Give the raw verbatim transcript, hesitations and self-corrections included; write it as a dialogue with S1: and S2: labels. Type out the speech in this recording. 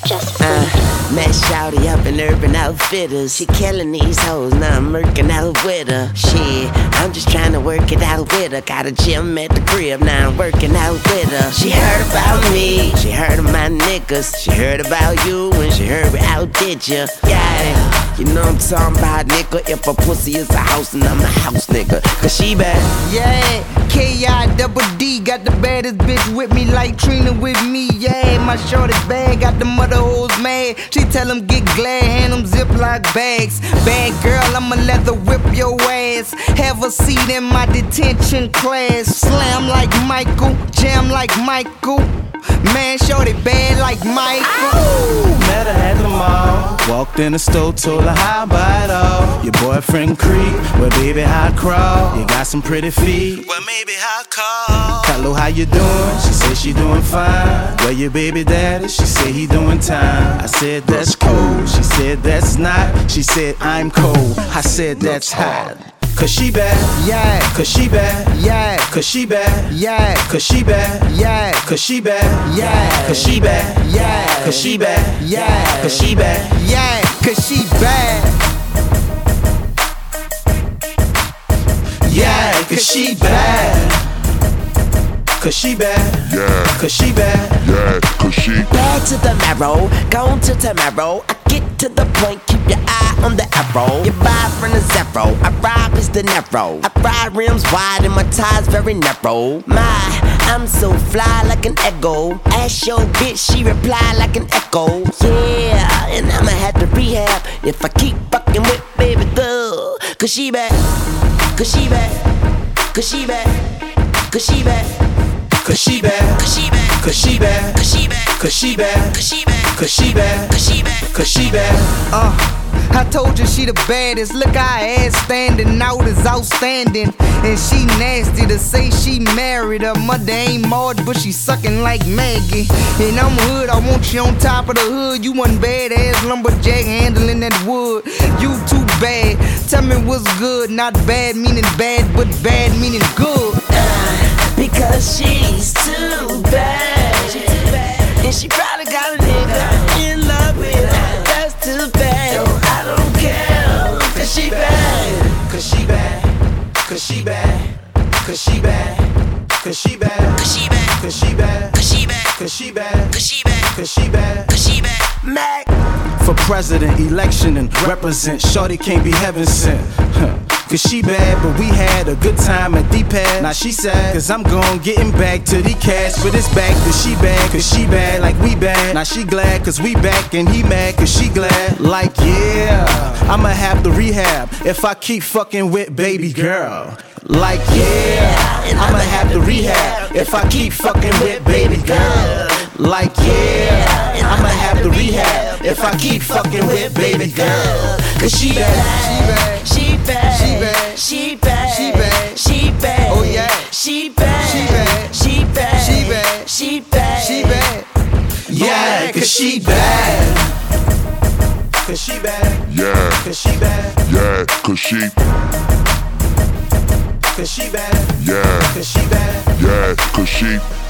S1: Just uh, met shawty up in Urban Outfitters. She killing these hoes, now I'm working out with her. Shit, I'm just trying to work it out with her. Got a gym at the crib, now I'm working out with her. She heard about me, she heard of my niggas. She heard about you when she heard we outdid ya. Yeah, you know what I'm talking about, nigga. If a pussy is a house, and I'm a house nigga, cause she bad.
S2: Yeah, K I double D, got the baddest bitch with me like Trina with me. Yeah, my shorty bad, got the mother hoes mad. She tell them get glad, hand them Ziploc bags. Bad girl, I'ma let her whip your ass. Have a seat in my detention class. Slam like Michael, jam like Michael. Man, shorty bad like Michael.
S3: Ooh, met her at the mall. Walked in the store, told her how I buy it all. Your boyfriend creep, well baby how I crawl. You got some pretty feet, well maybe how I call. Hello, how you doing? She said she doing fine. Where your baby daddy? She said he doing time. I said that's cool. She said that's not. She said I'm cold. I said that's hot. Cause she bad,
S2: yeah.
S3: Cause she bad,
S2: yeah.
S3: Cause she bad,
S2: yeah.
S3: Cause she bad,
S2: yeah.
S3: Cause she bad,
S2: yeah.
S3: Cause she bad,
S2: yeah.
S3: Cause she bad,
S2: yeah.
S3: Cause she bad,
S2: yeah. Cause she bad,
S3: yeah. Cause she bad. Cause she bad,
S4: yeah.
S3: Cause she bad,
S4: yeah. Cause she
S1: bad to the marrow, gone to tomorrow. I get to the point, keep your eye on the arrow. You buy from the zero, I ride is the narrow. I ride rims wide and my tires very narrow. My, I'm so fly like an echo. Ask your bitch, she reply like an echo. Yeah, and I'ma have to rehab if I keep fucking with baby girl. Cause she bad, cause she bad, cause she bad, cause she bad.
S3: Cause she bad,
S1: Cause she bad,
S3: cause she bad,
S1: cause she bad,
S3: cause she bad,
S1: cause she bad,
S3: cause she bad,
S1: cause she bad,
S3: cause she bad.
S2: uh I told you she the baddest. Look, our ass standing out is outstanding. And she nasty to say she married. Her mother ain't Marge, but she sucking like Maggie. And I'm hood, I want you on top of the hood. You one badass lumberjack handling that wood. You too bad. Tell me what's good. Not bad meaning bad, but bad meaning good.
S1: uh, Because she's too bad. She's too bad. And she probably got a nigga in love with her. That's too bad. So I don't care. Cause she bad.
S3: Cause she bad, cause she bad, cause she bad, cause she bad,
S1: Cause she bad.
S3: cause she bad,
S1: Cause she bad.
S3: cause she bad,
S1: Cause she bad.
S3: cause she bad.
S1: Cause she bad. Mac.
S3: For president, election, and represent, shorty can't be heaven sent. Huh. Cause she bad, but we had a good time at D-Pad. Now she sad, cause I'm gone getting back to the cash. But it's back to she bad, cause she bad like we bad. Now she glad, cause we back, and he mad, cause she glad. Like yeah, I'ma have to rehab if I keep fucking with baby girl. Like yeah, I'ma have to rehab if I keep fucking with baby girl. Like yeah, I'ma have to rehab if I keep fucking with baby girl. Cause she bad,
S2: She bad.
S1: She bad.
S2: She bad.
S1: She bad.
S2: She bad.
S1: She bad.
S2: Oh yeah.
S1: She bad.
S2: She bad.
S1: She bad.
S2: She bad.
S1: She bad.
S2: She bad.
S3: yeah, cause she bad. Cause she bad,
S4: yeah.
S3: cause she bad,
S4: Yeah. Cause she
S3: cause she bad,
S4: yeah.
S3: cause she bad.
S4: Yeah. Cause she